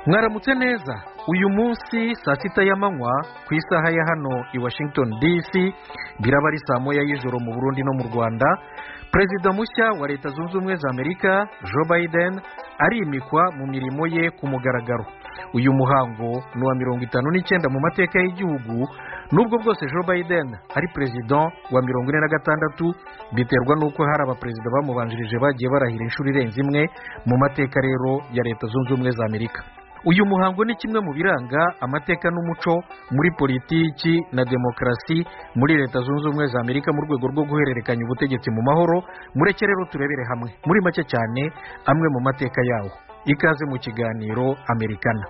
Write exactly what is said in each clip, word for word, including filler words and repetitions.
mwaramutse neza. Uyu munsi saa sita y'amanywa ku isaha ya hano i Washington D C, biraba ari saa moya y'ijoro mu Burundi no mu Rwanda, perezida mushya wa Leta Zunze Ubumwe za Amerika Joe Biden arimikwa mu mirimo ye ku mugaragaro. Uyu muhango ni uwa mirongo itanu n'icyenda mu mateka y'igihugu, nubwo bwose Joe Biden ari perezida wa mirongo ine na gatandatu, biterwa n'uko hari abaperezida bamubanjirije bagiye barahira inshuro irenze imwe mu mateka rero ya Leta Zunze Ubumwe za Amerika. Uyu muhango ni kimwe mu biranga amateka n'umuco muri politiki na demokarasi muri Leta Zunze Ubumwe za Amerika mu rwego rwo guhererekanya ubutegetsi mu mahoro. Mureke rero turebere hamwe muri make cyane amwe mu mateka yawo. Ikaze mu kiganiro Americana.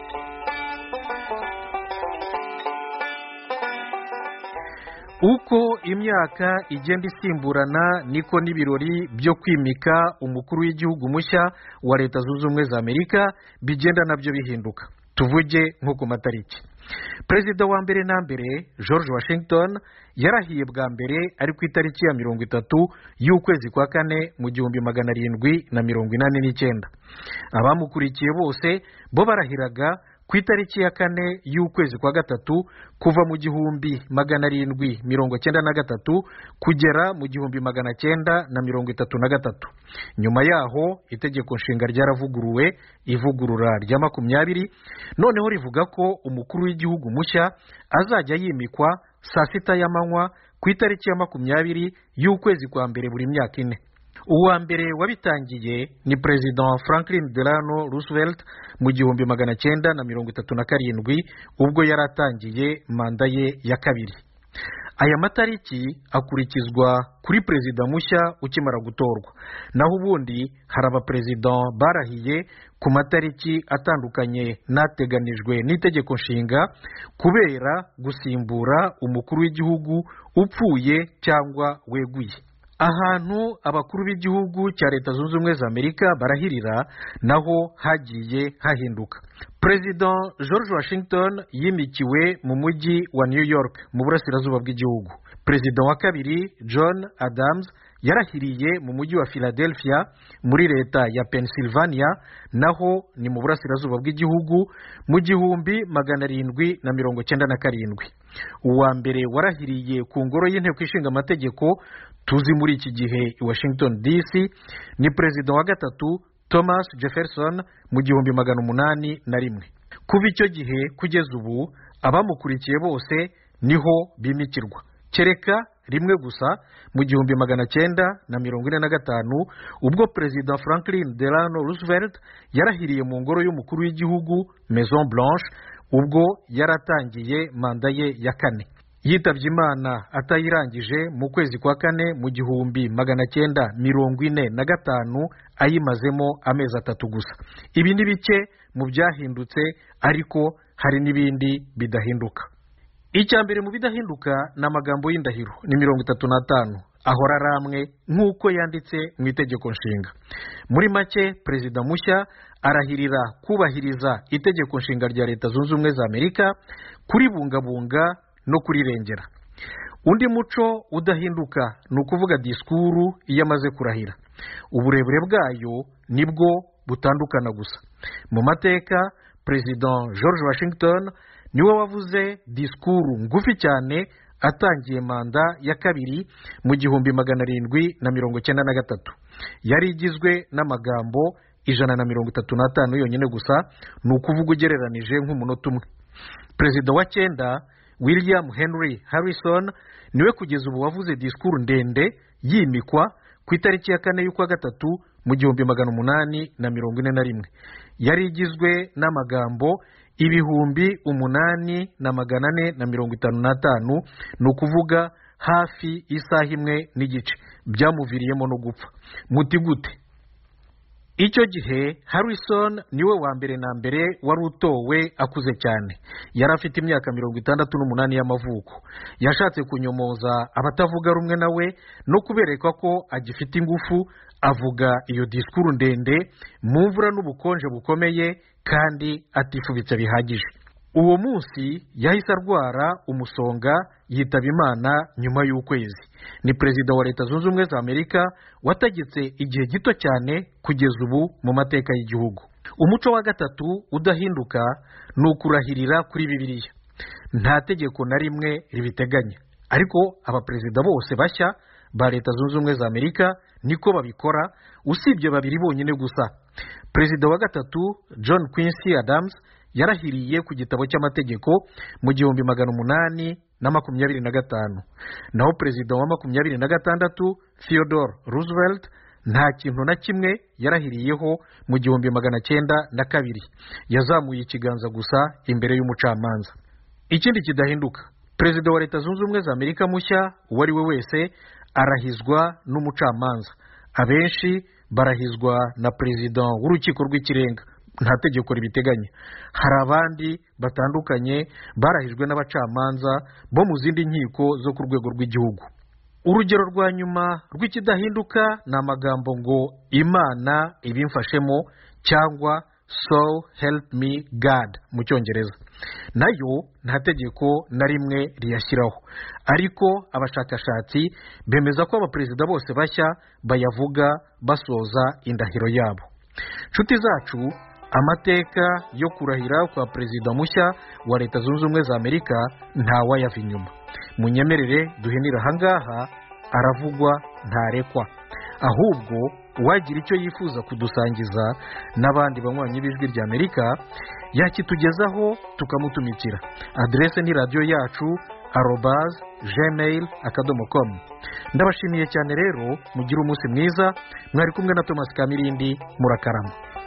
Uko imyaka igenda isimburana niko n'ibirori byo kwimika umukuru w'igihugu mushya wa Leta Zunze Ubumwe za Amerika bigenda nabyo bihinduka. Tuvuge nko ku matariki. Perezida wa mbere na mbere George Washington yarahiye bwa mbere ari ku itariki ya mirongo itatu y'ukwezi kwa kane mu gihumbi magana arindwi na mirongo inani n'icyenda. Abamukurikiye bose bo barahiraga ku itariki ya kane y'ukwezi kwa gatatu kuva mu gihumbi magana arindwi mirongo cyenda na gatatu kugera mu gihumbi magana cyenda na mirongo itatu na gatatu. Nyuma yaho itegeko nshinga ryaravuguruwe, ivugurura rya makumyabiri, noneho rivuga ko umukuru w'igihugu mushya azajya yimikwa saa sita y'amanywa ku itariki ya makumyabiri y'ukwezi kwa mbere buri myaka ine. Uwa mbere wabitangiye ni Perezida Franklin Delano Roosevelt mu gihumbi magana cyenda na mirongo itatu na karindwi, ubwo yaratangiye manda ye ya kabiri. Aya matariki akurikizwa kuri perezida mushya ukimara gutorwa, naho ubundi hari abaperezida barahiye ku matariki atandukanye nateganijwe n'itegeko nshinga kubera gusimbura umukuru w'igihugu upfuye cyangwa weguye. Ahantu abakuru b'igihugu cya Leta Zunze Ubumwe za Amerika barahirira naho hagiye hahinduka. Perezida George Washington yimikiwe mu mujyi wa New York mu burasirazuba bw'igihugu. Perezida wa kabiri John Adams yarahiriye mu mujyi wa Philadelphia muri leta ya Pennsylvania, naho ni mu burasirazuba bw'igihugu mu gihumbi magana arindwi na mirongo cyenda na karindwi. Uwa mbere warahiriye ku ngoro y'inteko ishinga amategeko tuzi muri iki gihe i Washington D C ni perezida wa gatatu Thomas Jefferson mu gihumbi magana umunani na rimwe. Kuva icyo gihe kugeza ubu abamukurikiye bose niho bimikirwa, kereka rimwe gusa mu gihumbi magana cyenda na mirongo ine na gatanu ubwo perezida Franklin Delano Roosevelt yarahiriye mu ngoro y'umukuru w'igihugu Maison Blanche, ubwo yaratangiye manda ye ya kane. Yitabye Imana atayirangije mu kwezi kwa kane mu gihumbi magana cyenda mirongo ine na gatanu, ayimazemo amezi atatu gusa. Ibi ni bike mu byahindutse, ariko hari n'ibindi bidahinduka. Icya mbere mu bidahinduka ni amagambo y'indahiro, ni mirongo itatu n'atanu ahora aramwe nk'uko yanditse mu itegeko nshinga. Muri make perezida mushya arahirira kubahiriza itegeko nshinga rya Leta Zunze Ubumwe za Amerika, kuribungabunga no kurirengera. Undi muco udahinduka ni ukuvuga disikuru iyo amaze kurahira. Uburebure bwayo nibwo butandukana gusa. Mu mateka Perezida George Washington niwe wavuze disikuru ngufi cyane atangiye manda ya kabiri mu gihumbi magana arindwi na mirongo cyenda na gatatu. Yari igizwe n'amagambo ijana na mirongo itatu n'atanu yonyine gusa, ni ukuvuga ugereranije nk'umunota umwe. Perezida wa cyenda William Henry Harrison niwe kugeza ubu wavuze disikuru ndende yimikwa ku itariki ya kane y'ukwa gatatu mu gihumbi magana umunani na mirongo ine na rimwe. Yari igizwe n'amagambo ibihumbi umunani na magana ane na mirongo itanu n'atanu, ni ukuvuga hafi isaha imwe n'igice. Byamuviriyemo no gupfa. Muti gute? Icyo gihe Harrison niwe wa mbere na mbere wari utowe akuze cyane. Yari afite imyaka mirongo itandatu n'umunani y'amavuko. Yashatse kunyomoza abatavuga rumwe nawe no kubereka ko agifite ingufu, avuga iyo disikuru ndende mu mvura n'ubukonje bukomeye kandi atifubitse bihagije. Uwo munsi yahise arwara umusonga yitaba Imana nyuma y'ukwezi. Ni perezida wa Leta Zunze Ubumwe za Amerika wategetse igihe gito cyane kugeza ubu mu mateka y'igihugu. umuco wa gatatu udahinduka ni ukurahirira kuri bibiliya. nta tegeko na rimwe ribiteganya, ariko abaperezida bose bashya ba leta zunze ubumwe za amerika niko babikora, usibye babiri bonyine gusa. perezida wa gatatu John Quincy Adams yarahiriye ku gitabo cy'amategeko mu gihumbi magana umunani na makumyabiri na gatanu, naho perezida wa makumyabiri na gatandatu Theodore Roosevelt nta kintu na kimwe yarahiriyeho mu gihumbi magana cyenda na kabiri, yazamuye ikiganza gusa imbere y'umucamanza. Ikindi kidahinduka, perezida wa leta zunze ubumwe za amerika mushya uwo ari we wese arahizwa n'umucamanza, abenshi barahizwa na perezida w'urukiko rw'ikirenga, nta tegeko ribiteganya. hari abandi batandukanye barahijwe n'abacamanza bo mu zindi nkiko zo ku rwego rw'igihugu. urugero rwa nyuma rw'ikidahinduka ni amagambo ngo imana ibimfashemo cyangwa so help me God mu cyongereza. nayo nta tegeko na rimwe riyashyiraho, ariko abashakashatsi bemeza ko abaperezida bose bashya bayavuga basoza indahiro yabo. nshuti zacu, amateka yo kurahira kwa perezida mushya wa leta zunze ubumwe za amerika ntawayava inyuma. munyemerere duhinira ahangaha, aravugwa ntarekwa. ahubwo uwagira icyo yifuza kudusangiza n'abandi banywanyi b'ijwi rya amerika yakitugezaho tukamutumikira. aderese ni radiyo yacu arobase gmail akadomo komu. ndabashimiye cyane rero, mugire umunsi mwiza. mwari kumwe na Thomas Kamirindi, murakarama.